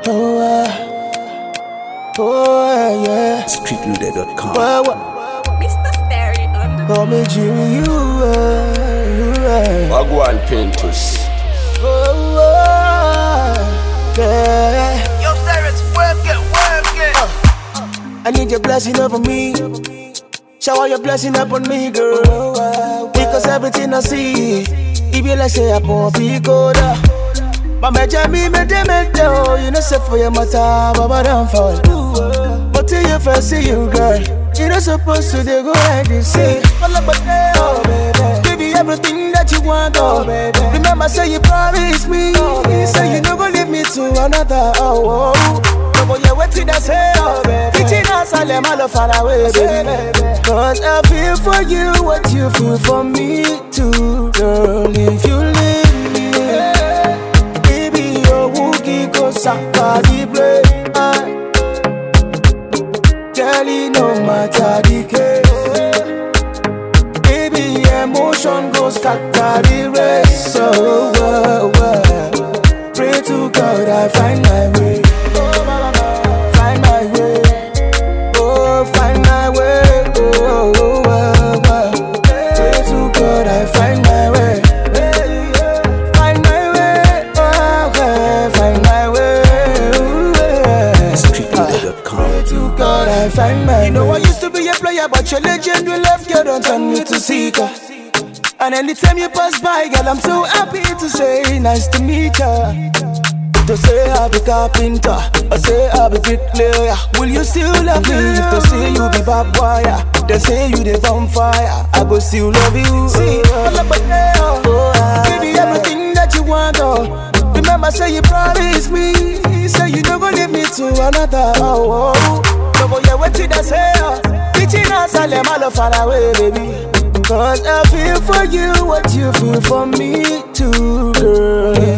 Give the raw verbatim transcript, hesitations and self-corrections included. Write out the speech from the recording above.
Oh, uh, oh, yeah. street loader dot com. Well, well, Mister Sterry on the call me Jimmy, you, uh, you, uh. Wagwan Pintus. Oh, uh, yeah. Yo, Cyrus, work it, work it. Uh, I need your blessing over me. Shower your blessing upon me, girl. Because everything I see, it be like say I pop picoda. But me jammy me de me do, you know say for your matter, but don't fall. But till you first see you, girl, you not supposed to they go like this. Say, oh baby, give you everything that you want, oh baby. Remember say you promised me, you say you no go leave me to another. Oh, oh. No go you wait till I say, oh baby. Pitching us all them all far away, baby. Cause I feel for you what you feel for me too, girl. If you leave me, baby, your wookie go saka the break. Jelly no matter the case, baby, emotion goes scatter the race. So, uh, uh, pray to God I find my way. Find my way. Oh, find my way. Oh, oh, oh, oh, oh. Pray to God I find my way. Find my way. Oh, okay. Find my way. street loader dot com. Pray to God I find my way. You know I used to be a player, but your legend will left. You don't turn me to seeker. And anytime you pass by, girl, I'm so happy to say nice to meet ya. To say I'll be carpenter, or say I'll be bricklayer. Will you still love me? If they say you be bad wire, they say you the vampire, I go still love you. See, all about there, oh, give you everything that you want, oh. Remember say you promised me, say you don't go leave me to another, oh, oh. No go you wait till I say, oh. Teaching us all them all far away, baby. Cause I feel for you what you feel for me too, girl.